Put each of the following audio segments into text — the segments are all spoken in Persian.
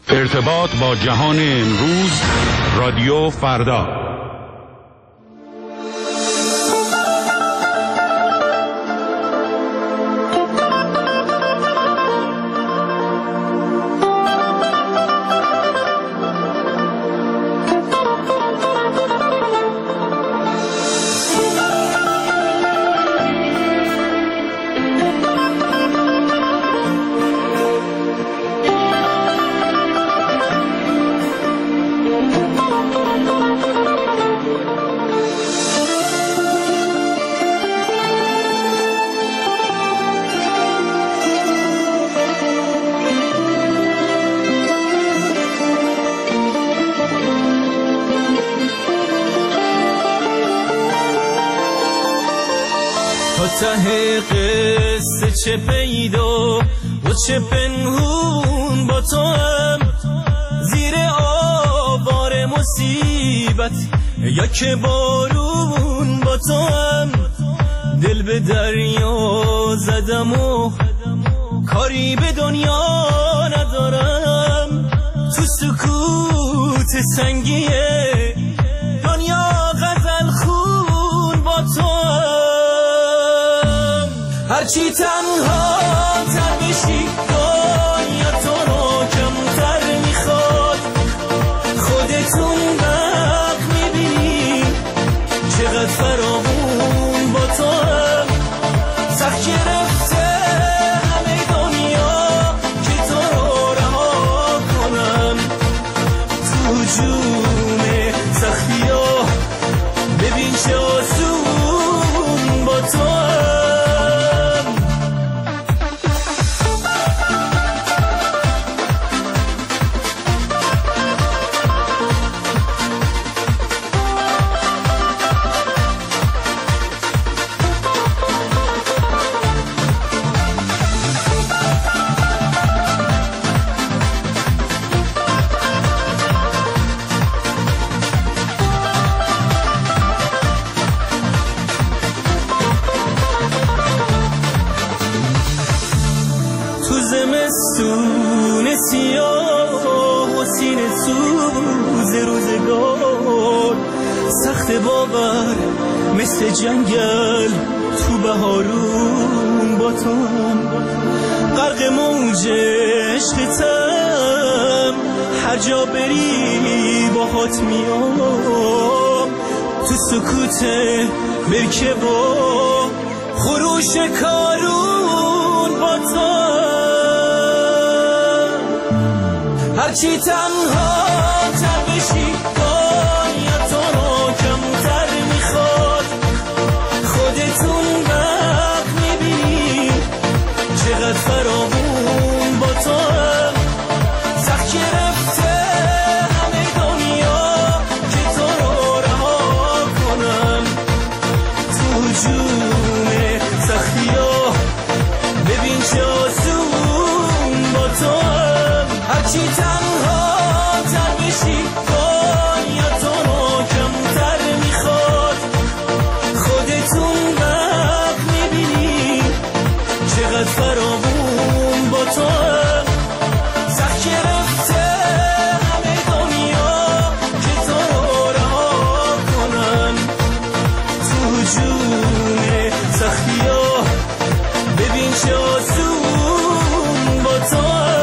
ارتباط با جهان امروز، رادیو فردا. ته قصه چه پیدا و چه پنهون با تو هم، زیر آوار مصیبت یا که بارون با تو هم. دل به دریا زدم و کاری به دنیا ندارم، تو سکوت سنگیه دنیا غزل خون با تو هم. هرچی تنها تر بشی دنیا تو رو کمتر میخواد، خودتون وقت میبینی چقدر فراوون با تو هم. سخت گرفته همه دنیا که تو رو رها کنم، تو جون سختی ها ببین چه آسون با تو هم. زمستون سیاه و سینه سوز روزگار، سخت باور مثل جنگل تو بهارون با تو هم. غرق موج عشقتم هر جا بری باهات میام، تو سکوت برکه با خروش کارون با تو. هرچی تنها تر بشی دنیا تو رو کمتر میخواد، خودتون وقت میبینی چقدر فراوون با تو هم. سخت گرفته همه دنیا که تو رو رها کنم، تو جون سختی ها ببین چه آسون با تو هم. هرچی تنها تر بشی دنیا تو رو کمتر میخواد، خودتون وقت میبینی چقدر فراوون با تو هم. سخت گرفته همه دنیا که تو رو رها کنم، تو جون سختی ها ببین چه آسون با تو هم.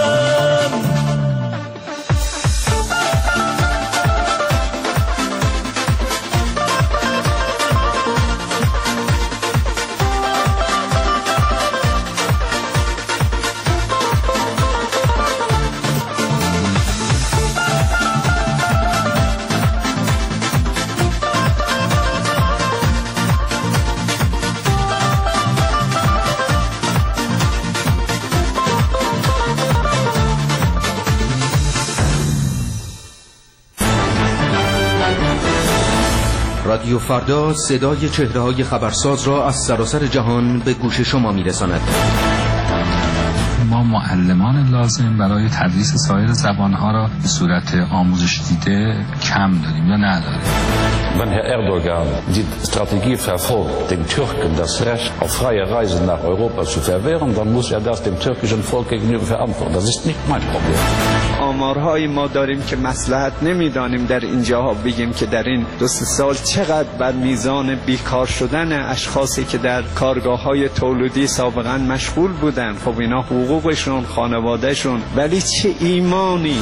رادیو فردا صدای چهره‌های خبرساز را از سراسر جهان به گوش شما می‌رساند. ما معلمان لازم برای تدریس سایر زبانها را به صورت آموزش دیده کم داریم یا نداریم. Wenn Herr Erdogan die Strategie verfolgt, den Türken das Recht auf freie Reise nach Europa zu verwehren, dann muss das dem türkischen Volk gegenüber verantworten. Das ist nicht mein Problem. آمارهای ما داریم که مصلحت نمیدانیم در اینجاها بگیم که در این 2 سال چقدر بر میزان بیکار شدن اشخاصی که در کارگاه‌های تولیدی سابقا مشغول بودن. خب اینا حقوقشون، خانوادهشون، ولی چه ایمانی.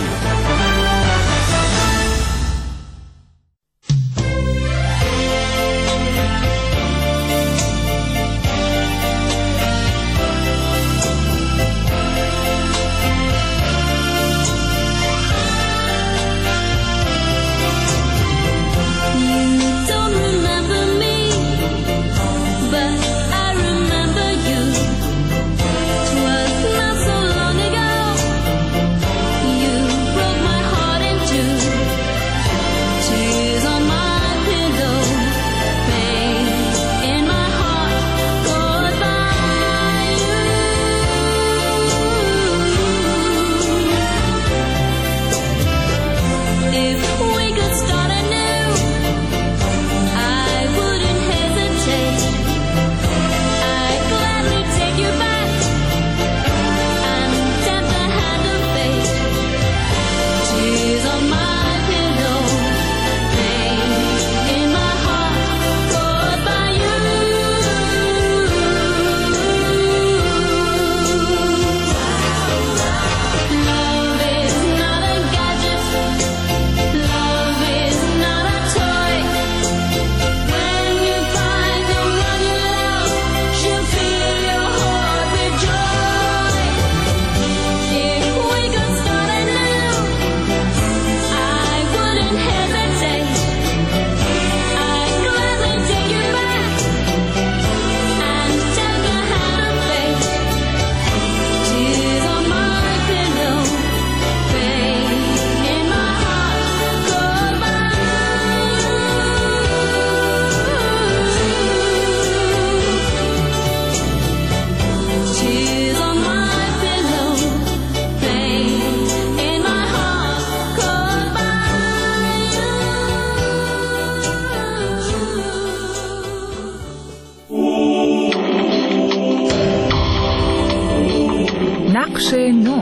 نقش نو.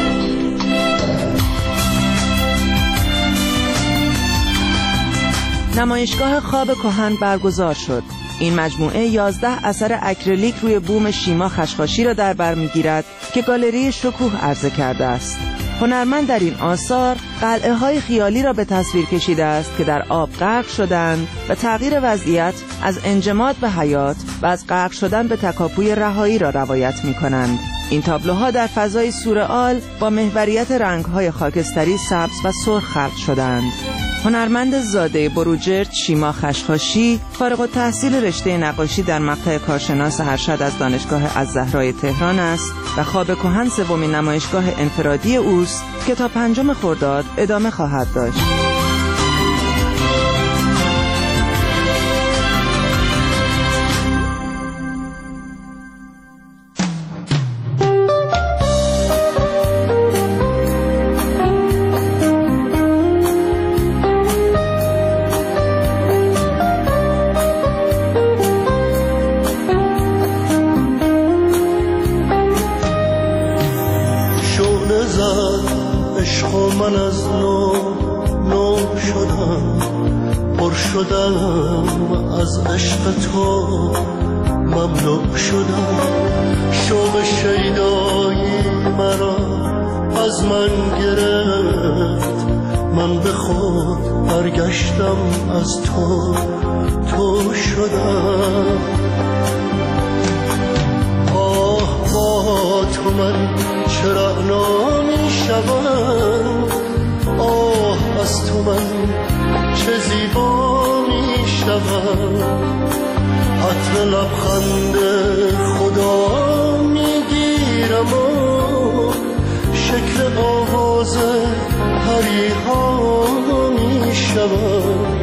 نمایشگاه خواب کهن برگزار شد. این مجموعه 11 اثر اکریلیک روی بوم شیما خشخاشی را در بر می‌گیرد که گالری شکوه عرضه کرده است. هنرمند در این آثار قلعه‌های خیالی را به تصویر کشیده است که در آب غرق شدند و تغییر وضعیت از انجماد به حیات و از غرق شدن به تکاپوی رهایی را روایت می‌کنند. این تابلوها در فضای سورئال با محوریت رنگ‌های خاکستری، سبز و سرخ خلق شدند. هنرمند زاده بروجرد شیما خشخاشی فارغ التحصیل رشته نقاشی در مقطع کارشناس ارشد از دانشگاه الزهرای تهران است و خواب کهن سومین نمایشگاه انفرادی اوست که تا 5 خرداد ادامه خواهد داشت. من از نو شدم، پر شدم از عشق تو، مملو شدم. شوق شیدایی مرا از من گرفت، من به خود برگشتم از تو شدم. آه با تو من چرا نمی شدم، آه از تو من چه زیبا می شدم. عطر لبخند خدا می گیرم و شکل آواز پریها می شدم.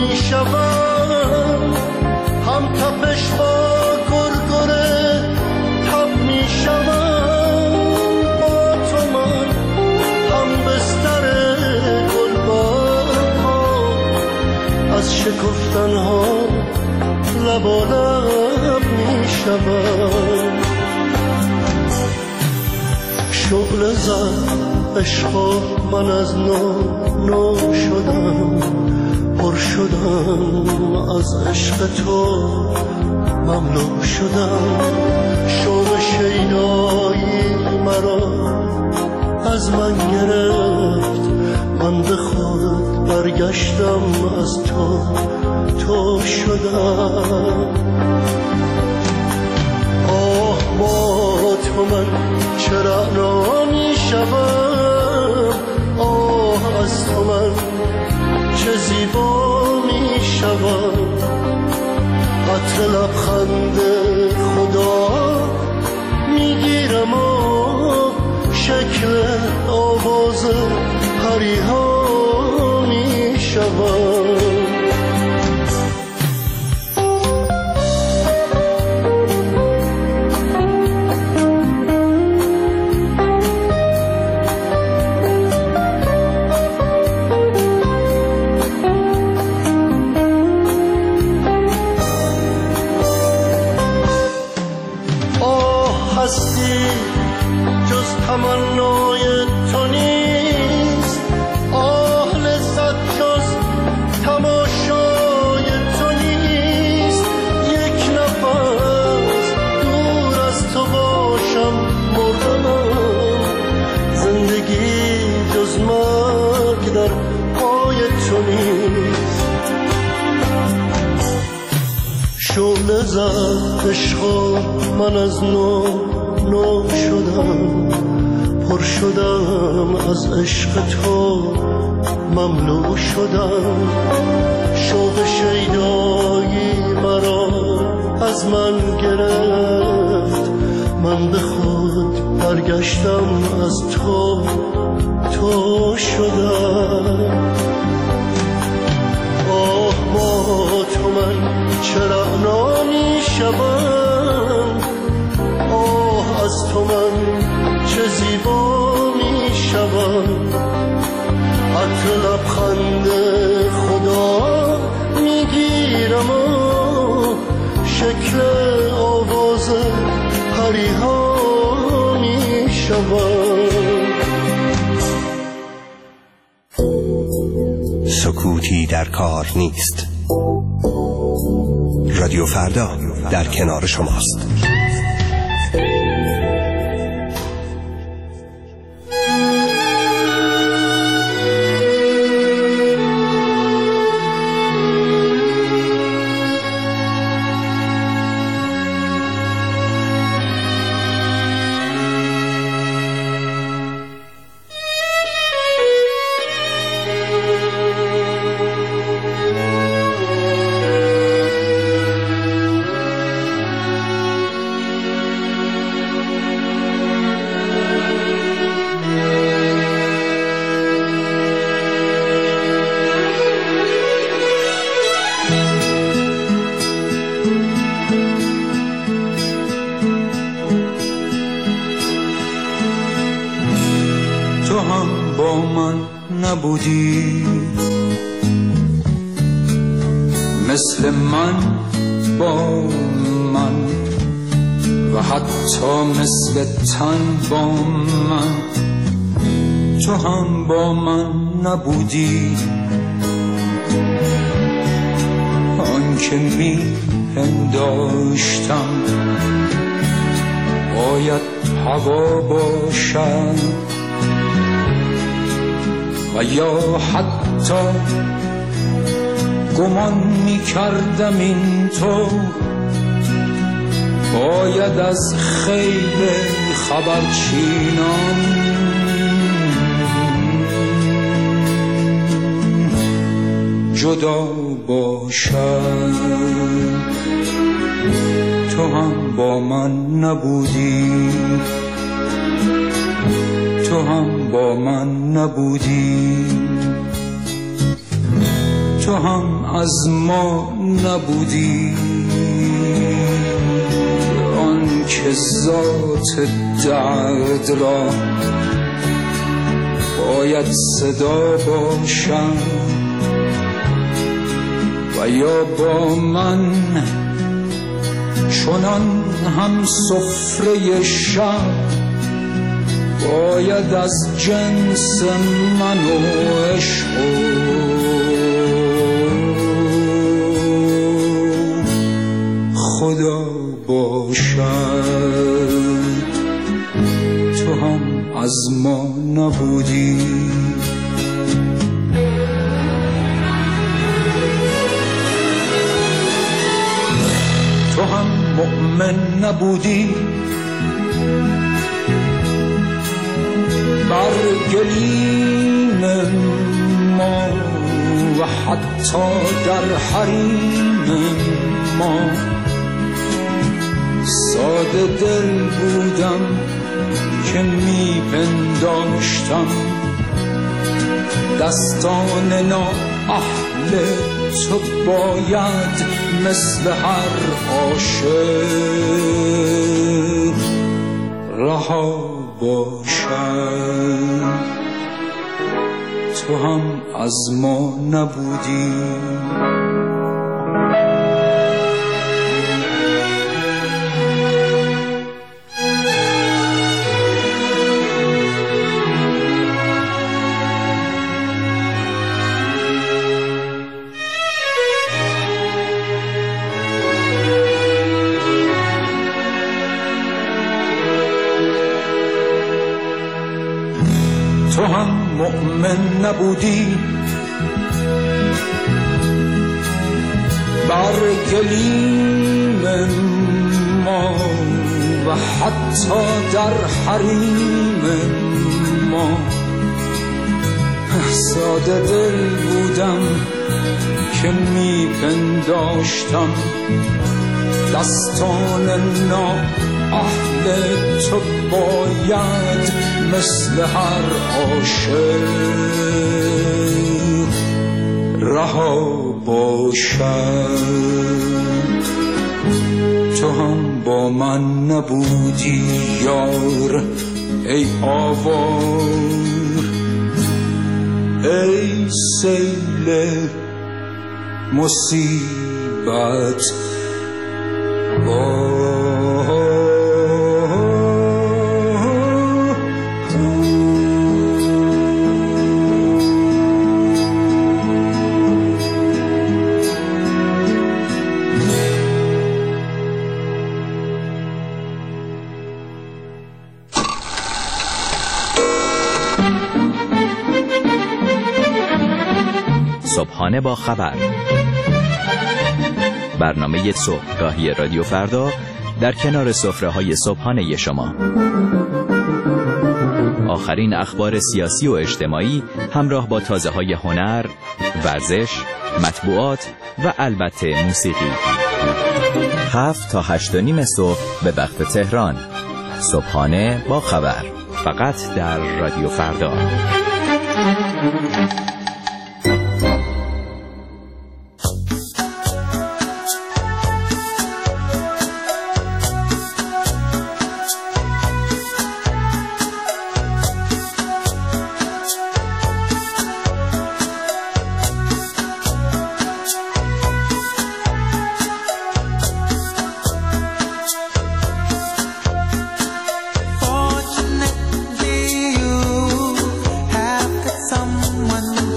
می شوم، هم تپش با گرگره تب می شوم. با تو من هم بستر گلبرگ ها، از شکفتن ها لبالب می شوم. شعله زد عشقا من از نو شدم، پر شدم از عشق تو مملو شدم. شوق شیدایی مرا از من گرفت، من به خود برگشتم از تو شدم. آه با تو من چرا نمی شوم، آه از تو من چه زیبا می شوم. عطر لبخند خدا میگیرم و شکل آواز پریها می شوم. تمنای تو نیست، آه لذت جز تماشای تو نیست. یک نفس دور از تو باشم مردم، زندگی جز مرگ در پای تو نیست. شعله زد عشقا من از نو شدم، پر شدم از عشق تو مملو شدم. شوق شیدایی مرا از من گرفت، من به خود برگشتم از تو شدم. آه با تو من چرا نمی شوم، آه از تو من چه زیبا می شوم. عطر لبخند خدا میگیرم و شکل آواز پریها می شوم. سکوتی در کار نیست. رادیو فردا در کنار شماست. نبودی مثل من با من و حتی مثل تن با من. تو هم با من نبودی، آن که می پنداشتم باید هوا باشد و یا حتی گمان می کردم این تو باید از خیل خبرچینان جدا باشد. تو هم با من نبودی، تو هم با من نبودی. تو هم از ما نبودی، آن که ذات درد را باید صدا باشم و یا با من چنان هم سفره شب باید از جنس من و عشق خدا باشد. تو هم از ما نبودی، تو هم مؤمن نبودی، بر گلیم ما و حتی در حریم ما ساده دل بودم که میپنداشتم دستان نااهل تو باید مثل هر عاشق رها باشد. تو هم از ما نبودی، تو هم مؤمن نبودی، بر گلیم ما و حتی در حریم ما ساده دل بودم که میپنداشتم دستان نااهل تو باید مثل هر عاشق رها باشد. تو هم با من نبودی یار ای آوار، ای سیل مصیبت صبحانه با خبر، برنامه صبحگاهی رادیو فردا در کنار سفره‌های صبحانه شما. آخرین اخبار سیاسی و اجتماعی همراه با تازه‌های هنر، ورزش، مطبوعات و البته موسیقی. 7 تا 8:30 صبح به وقت تهران. صبحانه با خبر، فقط در رادیو فردا. Fortunately, you have got someone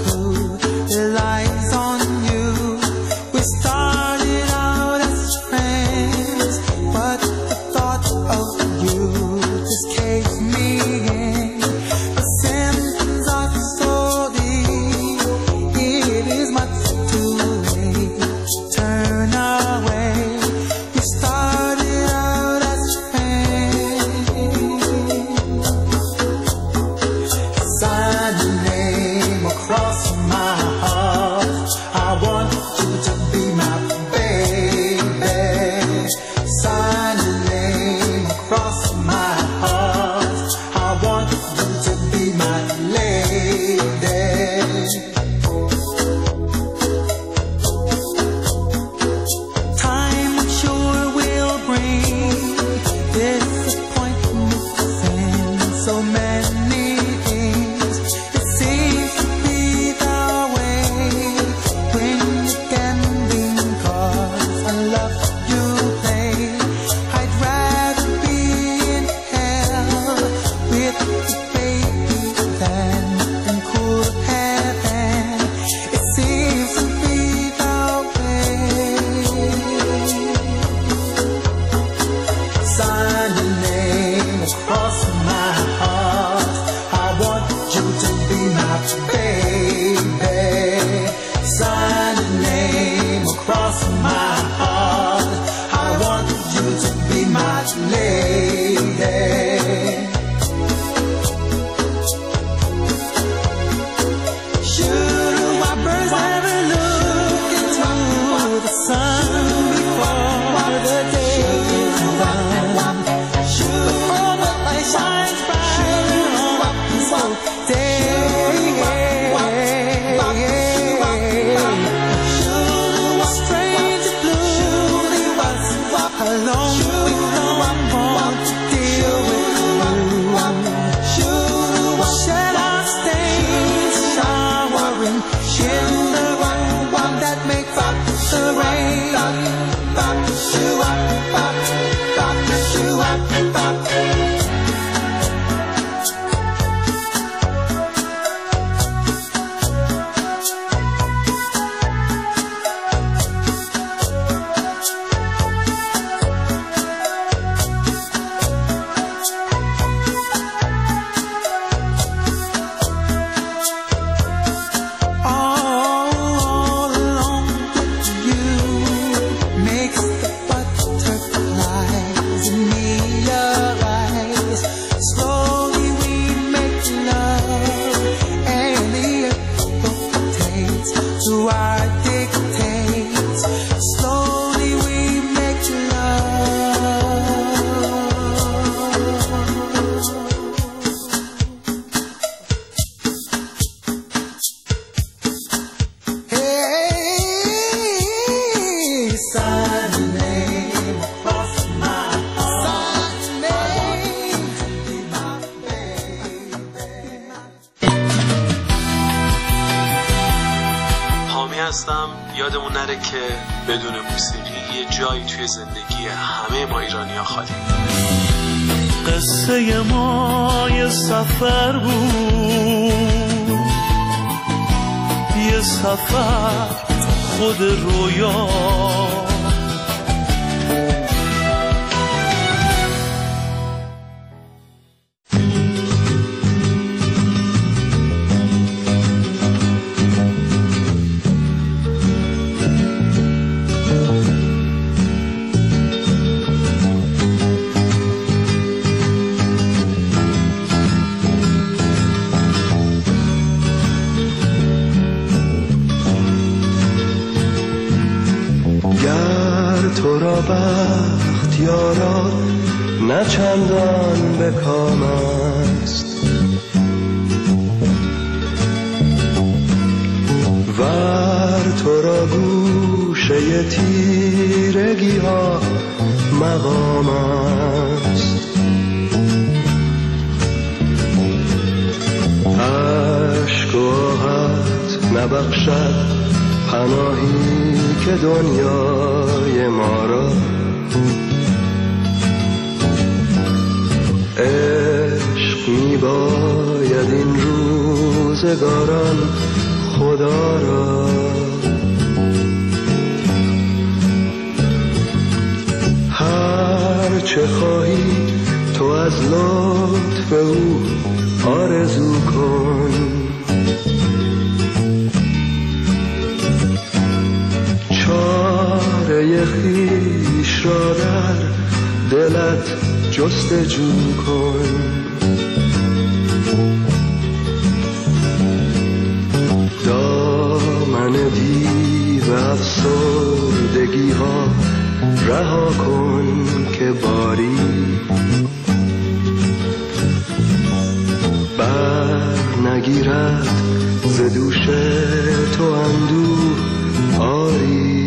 alone with no one more to deal with you. Shed our stains, showering in the one that makes up the rain. یادمون نره که بدون موسیقی یه جایی توی زندگی همه ما ایرانی‌ها خالی. قصه ما یه سفر بود، یه سفر خود رویا. تو را بخت یارا نه چندان به کام است، ور تو را گوشه تیرگی ها مقام است. عشق و آهت نبخشد پناهی که دنیای ما را، عشق می باید این روزگاران خدا را. هر چه خواهی تو از لطف او آرزو کن، چاره خویش را در دلت جستجو کن. دامن دیو افسردگی ها رها کن که باری بر نگیرد ز دوش تو اندوه آری.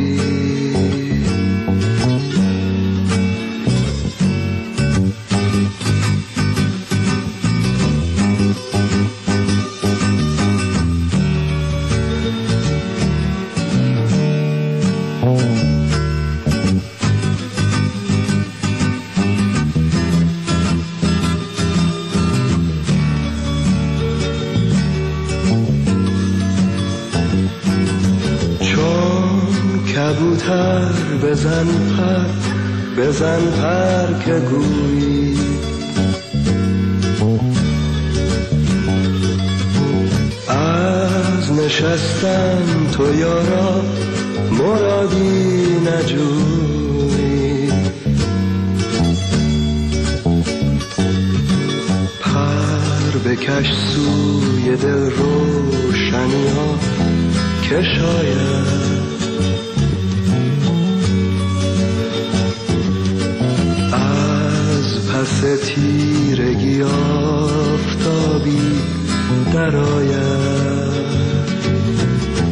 کبوتر بزن پر که گویی، از نشستن تو یارا مرادی نجویی. پر بکش سوی دل روشنی ها که شاید پس تیرگی آفتابی درآید.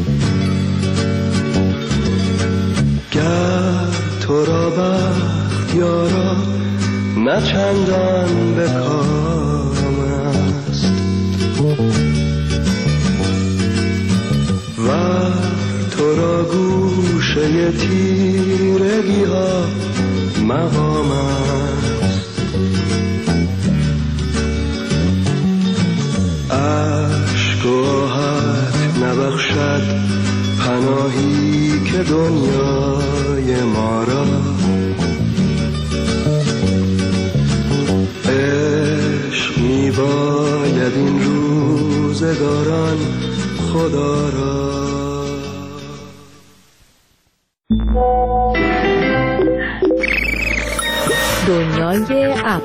گر تو را بخت نه چندان به کارم است و تو را گوشه تیرگی ها مقام است. عشق و آهت نبخشد پناهی که دنیای ما را عشق می باید این روزگاران خدا را. دنیای اپ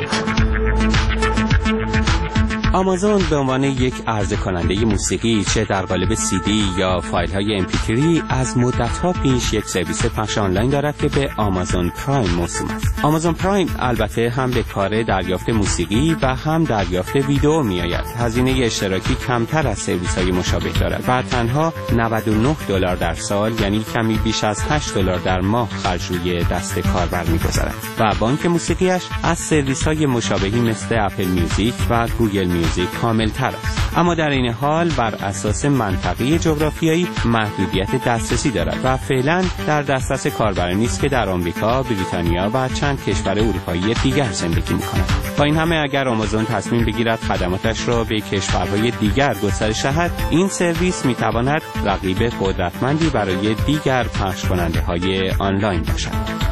آمازون به عنوان یک عرضه کننده موسیقی چه در قالب CD یا فایل های MP3 از مدت‌ها پیش یک سرویس پخش آنلاین دارد که به آمازون پرایم موسوم است. آمازون پرایم البته هم به کار دریافت موسیقی و هم دریافت ویدئو می‌آید. هزینه اشتراکی کمتر از سرویس‌های مشابه دارد و تنها $99 در سال، یعنی کمی بیش از $8 در ماه خرج روی دست کاربر می‌گذارد و بانک موسیقیش از سرویس‌های مشابهی مثل اپل میوزیک و گوگل میوزیک کامل تر است، اما در این حال بر اساس منطقه جغرافیایی محدودیت دسترسی دارد و فعلا در دسترس کاربرانی نیست که در آمریکا، بریتانیا و چند کشور اروپایی دیگر زندگی می‌کنند. با این همه اگر آمازون تصمیم بگیرد خدماتش را به کشورهای دیگر گسترش دهد، این سرویس می‌تواند رقیب قدرتمندی برای دیگر پخش کننده‌های آنلاین باشد.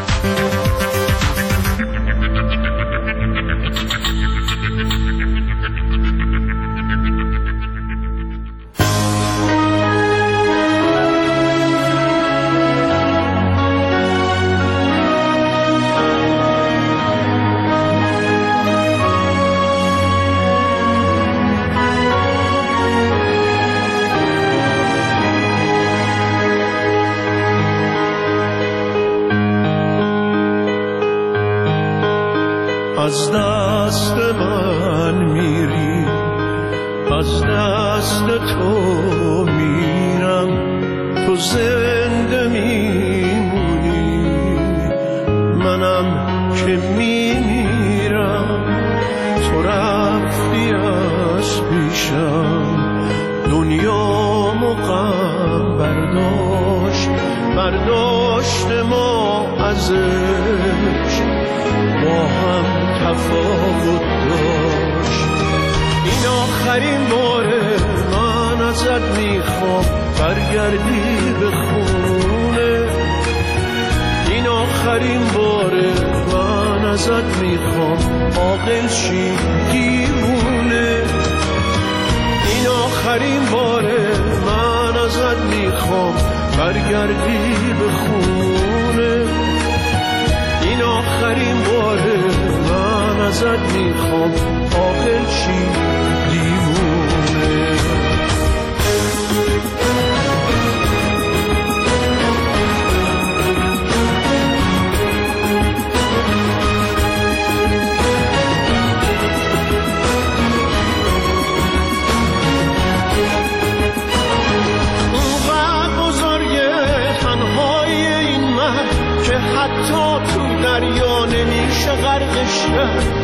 از دست من میری، از دست تو میرم، تو زنده میمونی، منم که میمیرم. تو رفتی از پیشم، دنیامو غم برداشت ما ازش، با هم تفاوت داشت. این آخرین باره من ازت میخوام برگردی به خونه. این آخرین باره من ازت میخوام عاقل شی دیوونه. این آخرین باره من ازت میخوام برگردی به خونه. این آخرین باره من ازت میخوام عاقل شی دیوونه. حتی تو دریا نمیشه غرقش کرد.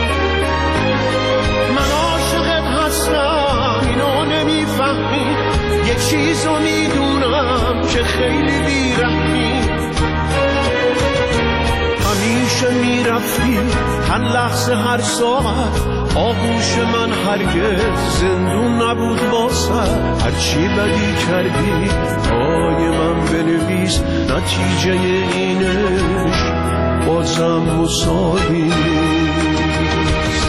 من عاشقت هستم اینو نمیفهمی، یه چیزو میدونم که خیلی بیرحمی. همیشه میرفتی هر لحظه هر ساعت، آغوش من هرگز زندون نبود واسه. هرچی بدی کردی پای من بنویس، نتیجه اینش بازم مساوی نیست.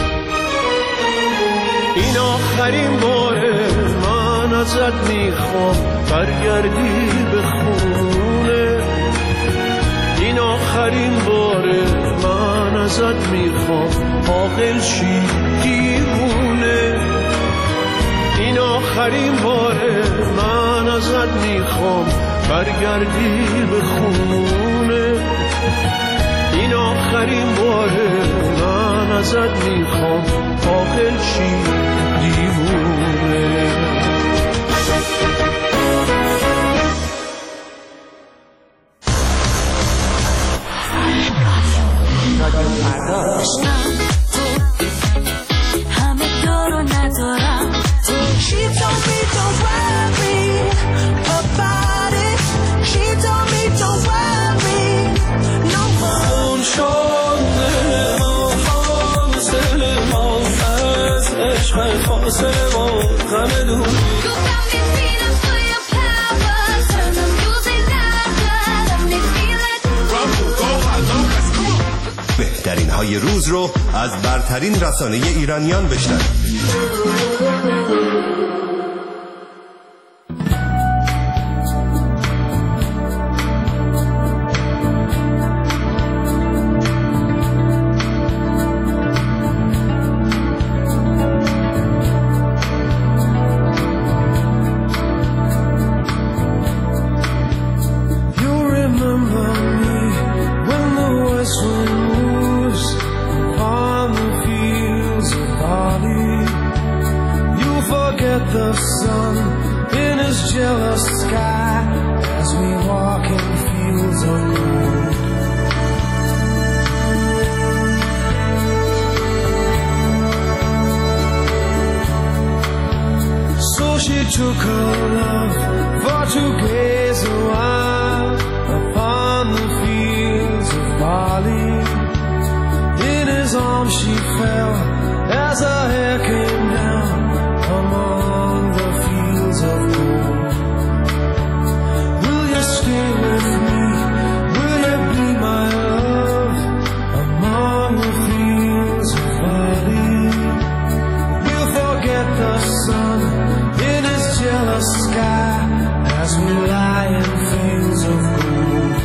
این آخرین باره من ازت میخوام برگردی به خونه. این آخرین باره من ازت میخوام عاقل شی دیوونه. این آخرین باره من ازت میخوام برگردی به خونه. این آخرین باره من ازت میخوام عاقل شی دیوونه. واسه ما غم دوری. بهترین های روز رو از برترین رسانه ایرانیان بشنوید. Took her love for to gaze a while upon the fields of barley. In his arms she fell as her hair came down among the fields of gold. Will you stay with me? Will you be my love among the fields of barley? We'll forget the sun in his jealous sky as we lie in fields of gold.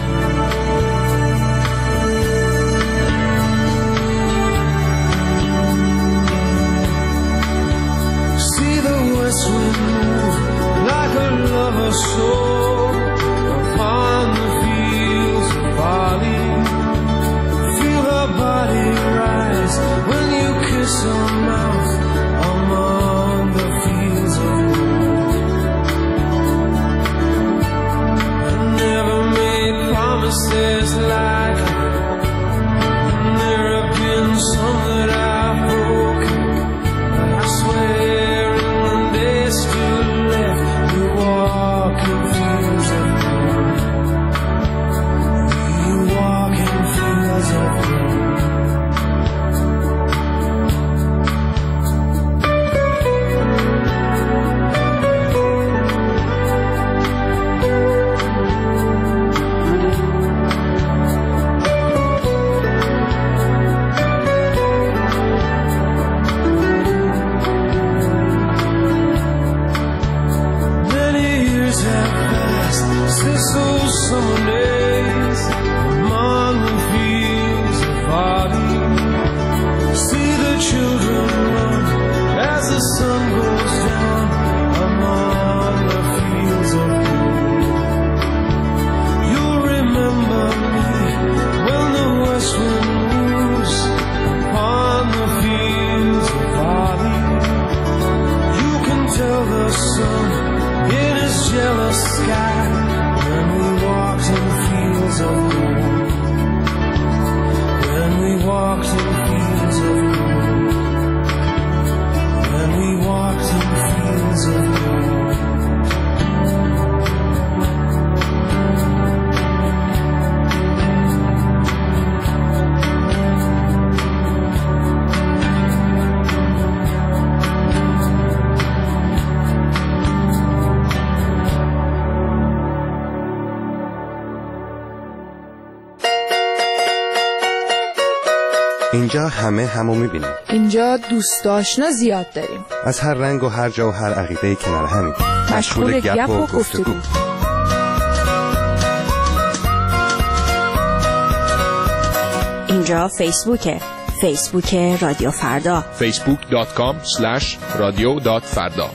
See the west wind move like a lover's soul upon the fields of barley. Feel her body rise when you kiss her mouth among the fields of gold. I never made promises like and there have been some that I've broken. But I swear in the days still left we walk in fields of gold. We walk in fields of gold. Since those summer days among the fields of barley, see the children run as the sun goes down among the fields of gold. You'll remember me when the west wind moves upon the fields of barley. You can tell the sun in his jealous sky when we walked in fields of gold. When we walked in fields of gold. When we walked in fields of gold. اینجا همه همو میبینیم. اینجا دوست آشنا زیاد داریم. از هر رنگ و هر جا و هر عقیده کنار همین. مشغول گپ و گفتگو. اینجا فیسبوک رادیو فردا. facebook.com/radio.farda.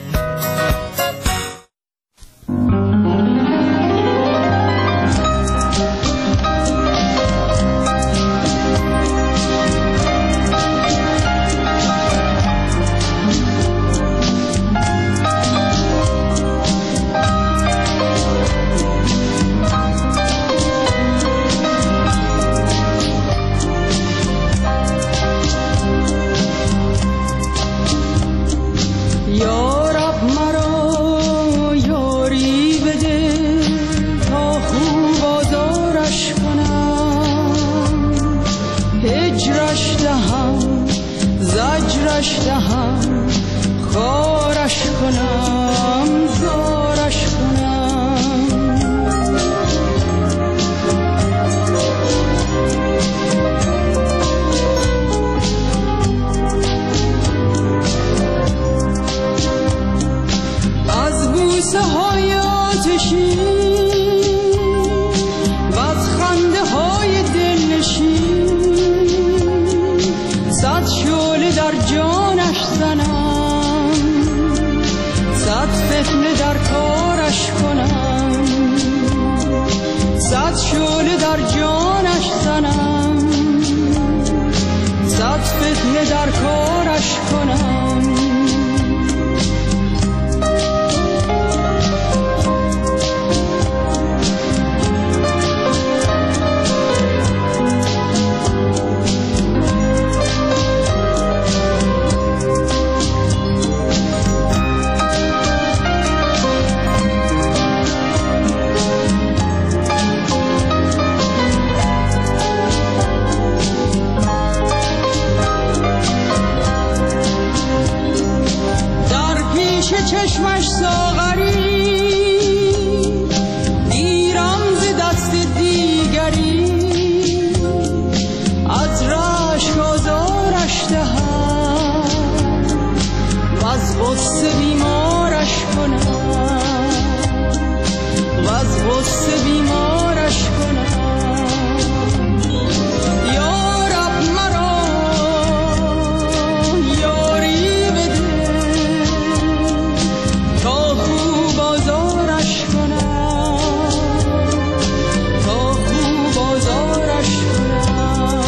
فتنه در کارش کنم. چشمش ساغری گیرم ز دست دیگری، از رشک آزارش دهم و از غصه بیمارش کنم، و از غصه بیمارش کنم. یا رب مرا یاری بده تا خوب آزارش کنم، تا خوب آزارش کنم.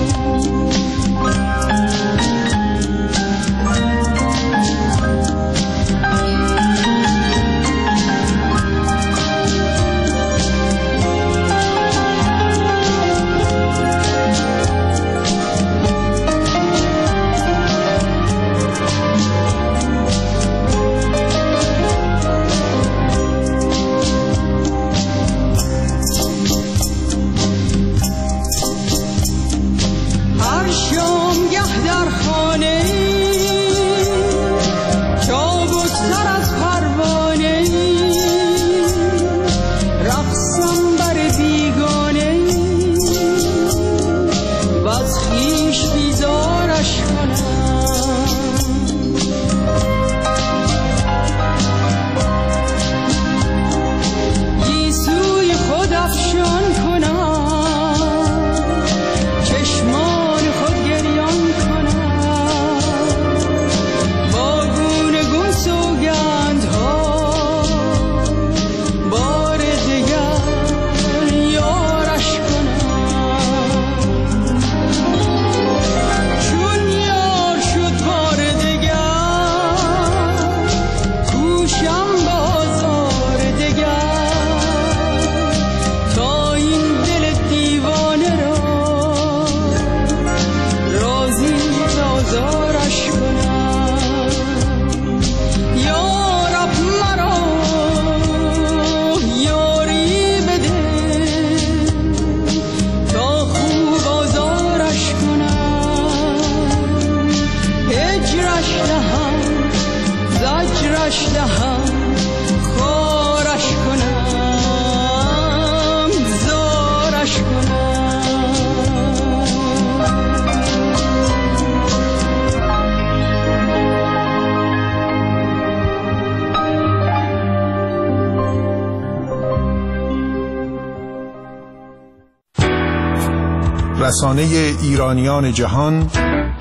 رسانه ایرانیان جهان،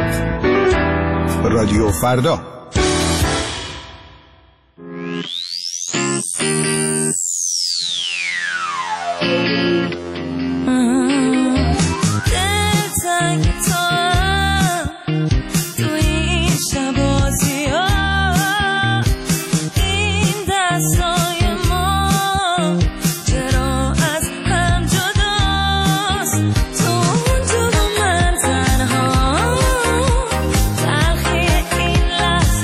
رادیو فردا. تلخی این لحظه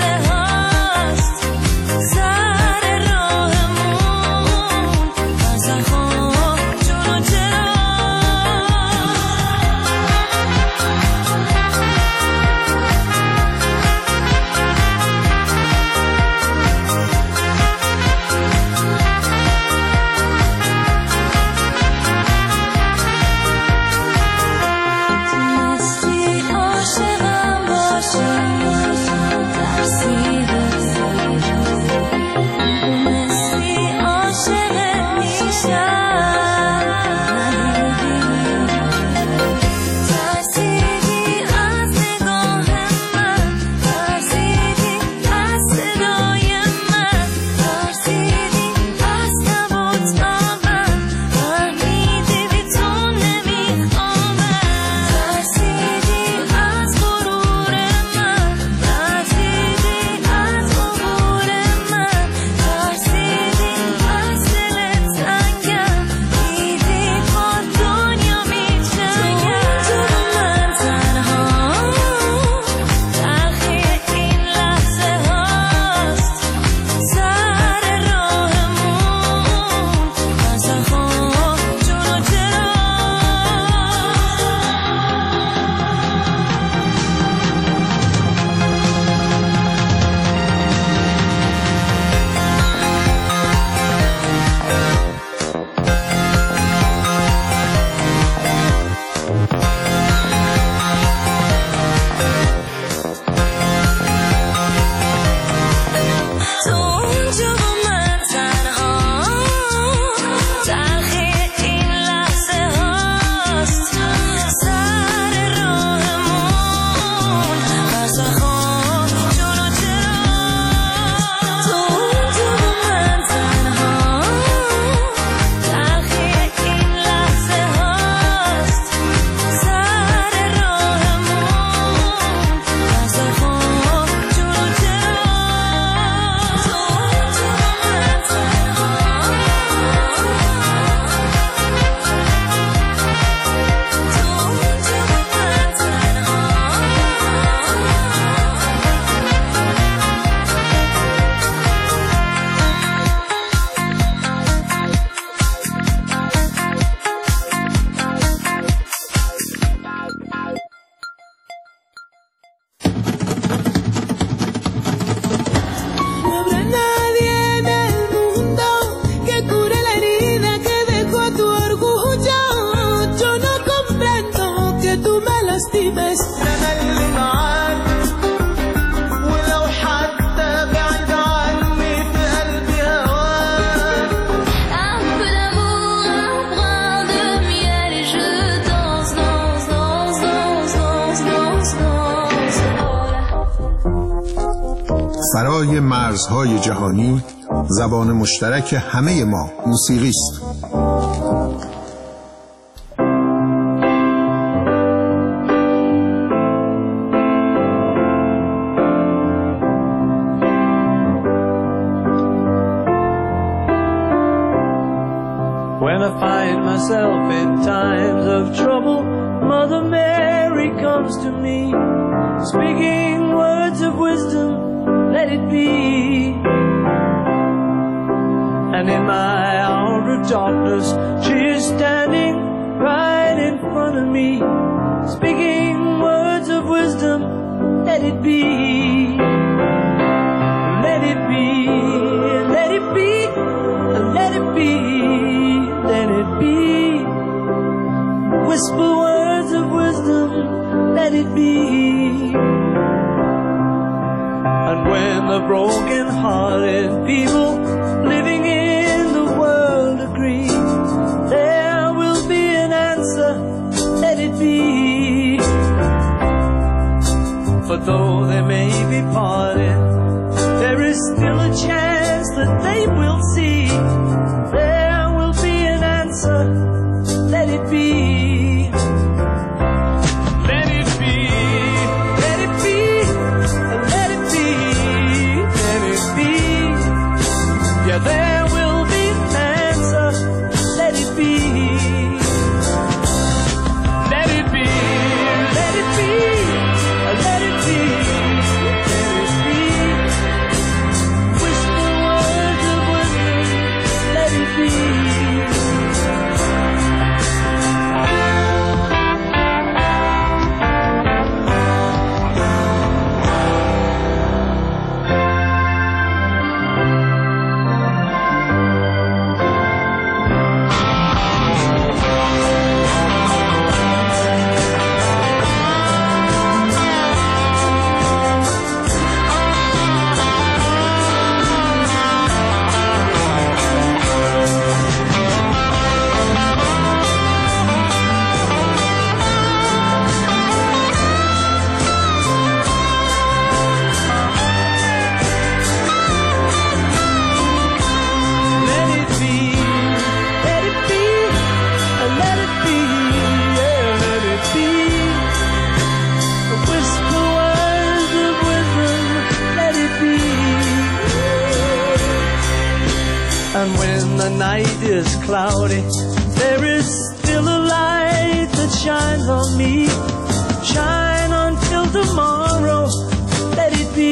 السنة اللي معاك ولو حتى بعيد عني في قلبي هواك. Un peu d'amour, un brin de miel et je danse, danse, danse, danse, danse, danse, danse. فرای مرزهای جهانی زبان مشترک همه ما موسیقی است. When I find myself in times of trouble, Mother Mary comes to me, speaking words of wisdom, let it be. And in my hour of darkness, she is standing right in front of me, speaking words of wisdom, let it be. Let it be, let it be, let it be, let it be. Whisper words of wisdom, let it be. And when the broken-hearted people living in the world agree, there will be an answer, let it be. For though they may be parted, there is still a chance that they will see. There will be an answer, let it be. Let it be, let it be, let it be, let it be. Yeah, there will be an answer, let it be. Let it be, let it be, let it be, let it be. Whisper words of wisdom, let it be. And when the night is cloudy, there is still a light that shines on me. Shine until tomorrow, let it be.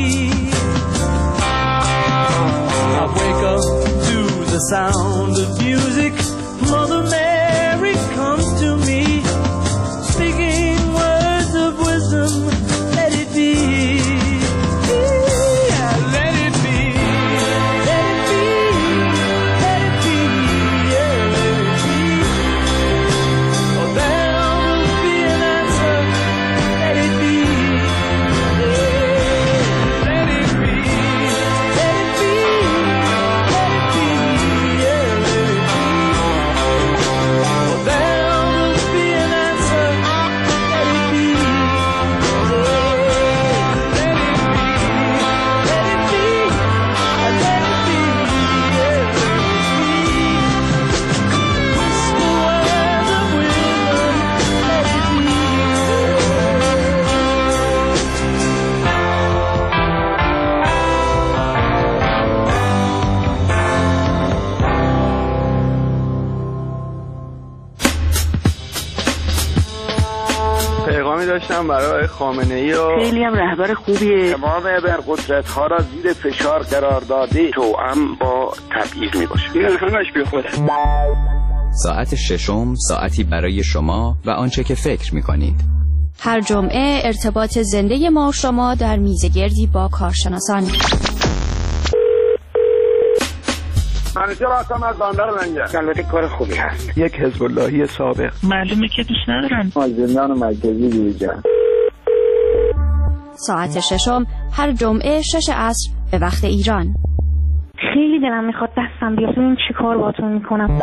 I wake up to the sound of music. Mother Mary comes to me, speaking words of wisdom, let it be. داشتم برای خامنه‌ای و خیلی هم رهبر خوبیه. تمام ابرقدرت‌ها را زیر فشار قرار داده، توأم با تبعیض میباشه. این همش بیخوده. ساعت ششم، ساعتی برای شما و آنچه که فکر میکنید. هر جمعه ارتباط زنده ما و شما در میزگردی با کارشناسان. همیشه راستم از بندر لنگه. البته کار خوبی هست. یک حزب اللهی سابق. معلومه که دوست ندارن. از زندان مرکزی بیرون. ساعت 6 هر جمعه 6 عصر به وقت ایران. خیلی دلم میخواد دستم بیاد ببین چی کار باهاتون میکنم.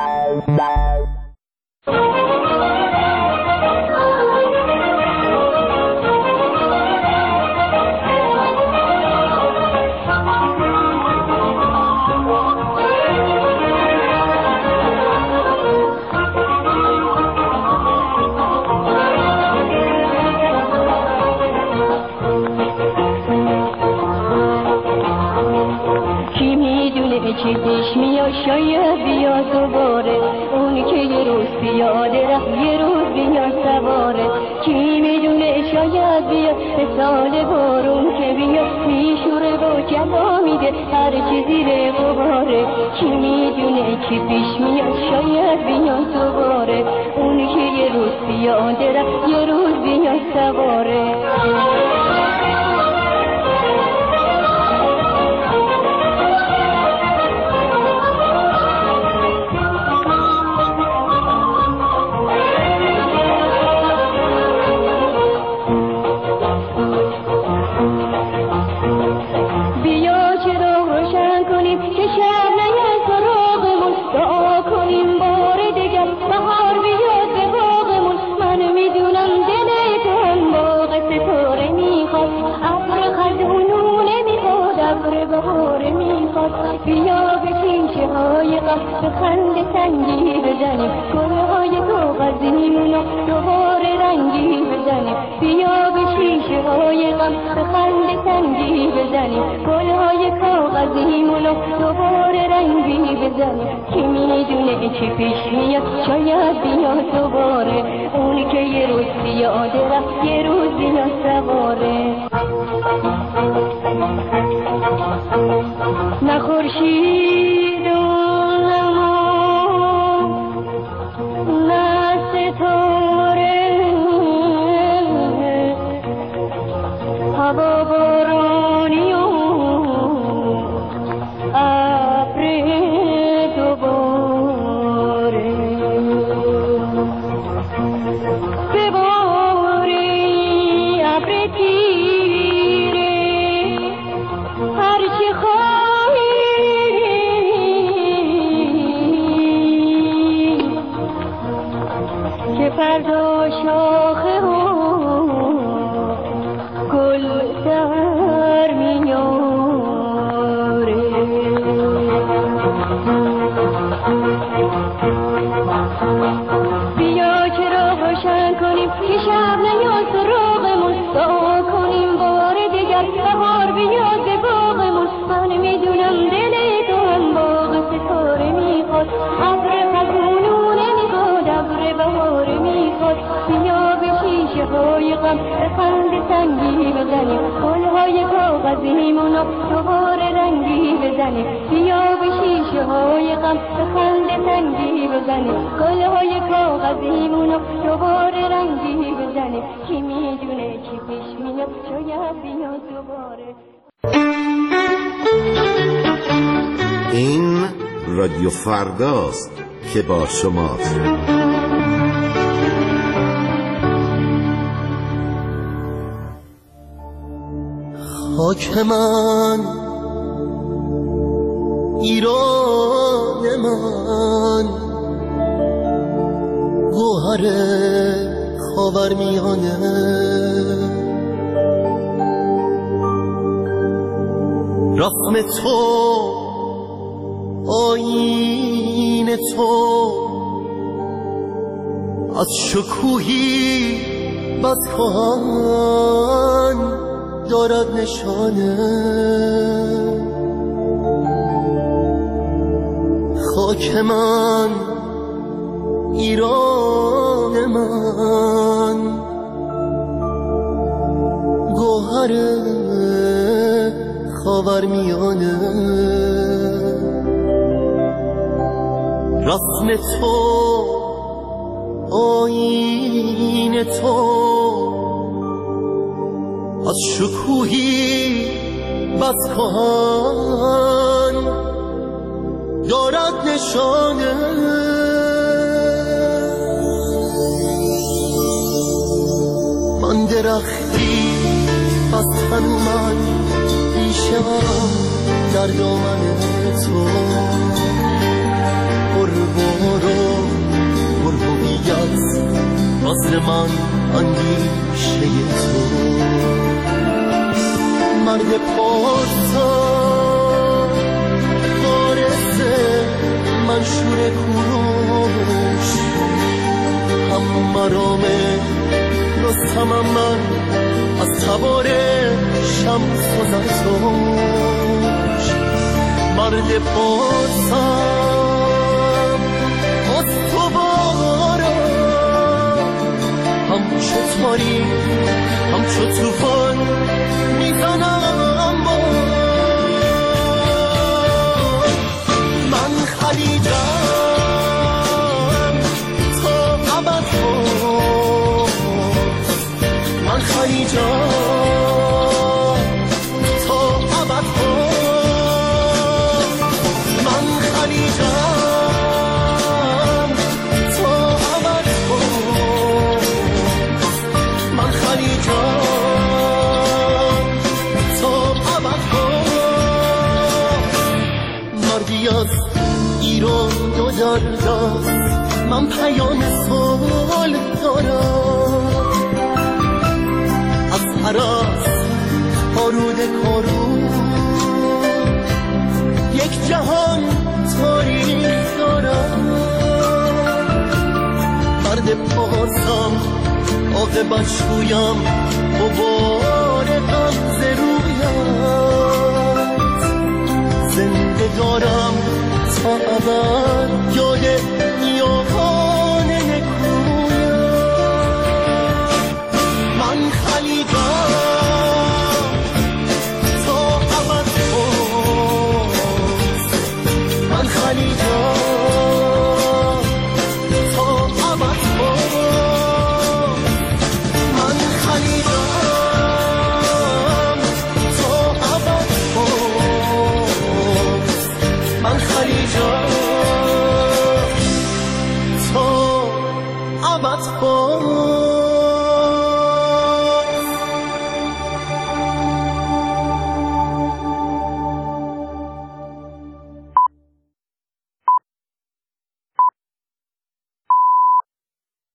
که پیش میاد شاید بیاد دوباره، اون که یه روز پیاده رفت یه روز بیاد سواره. کی میدونه شاید بیاد به سال بارون که بیاد میشوره و جلا میده هر چی زیر غباره. کی میدونه کی پیش میاد شاید بیاد دوباره، اون که یه روز پیاده رفت یه روز بیاد سواره. بیا به کیشه های قصد خنده سنگی بزنیم، گلهای کاغذیمونو دوباره رنگی بزنیم. بیا به شیشه های قصد خنده سنگی بزنیم، گلهای کاغذیمونو دوباره رنگی بزنیم. کی میدونه چی پیش میاد شاید بیاد دوباره، اونی که یه روز پیاده رفت یه روز بیاد سواره. نه خورشید و نه ستاره، هوا بارانی و ابر دوباره. بباری ابر تیره هرچی خواهی، که فردا شاخه و گل در میاره. بیا که راه روشن کنیم که شب نیاد سراغمون، دعا کنیم بار دیگر بهار بیاد به باغمون. من میدونم دل تو هم باغ ستاره میخواد، ابر خزونو نمیخواد، ابر بهار میخواد. بیا به شیشه های غم به خنده سنگی بزنیم، گلهای کاغذیمونو دوباره رنگی بزنیم. بیا به شیشه های غم به خنده سنگی بزنیم، گلهای کاغذیمونو دوباره رنگی بزنیم. کی میدونه چی پیش میاد شاید بیاد دوباره. این رادیو فرداست که با شماست. خاک من، ایران من، گوهر خاورمیانه، رسم تو، آیین تو، از شکوهی بس کهن دارد نشانه. خاک من، ایران من، گوهر خاورمیانه، رسم تو، آیین تو، از شکوهی بس کهن دارد نشانه. من درختی از من میشم در دامن تو، برو بیاد عذر من اندیشه تو. مرد پارسا بارسه منشور کوروش، هم مرامه رستمم من از تبار شمس و زرتوش. مرد پارسم استوارم، همچو تاری همچو توفان میزنم با. من خلیجم تا ابد باز، من خلیجم تا ابد باز، من خلیجم تا ابد باز، من خلیجم تا ابد باز. مردی از ایران دو درد است، من پیام صلح دارم. از هراس آرود کارون یک جهان تاریخ دارم. مرد پاسم عاقبت شویم غبار غمزه رویت، زنده دارم تا ابد یاد نیاکان نکویت. من خلیجم تا ابد باز، من خلیجم تا ابد باز، من خلیجم تا ابد باز، من خلیجم تا ابد باز.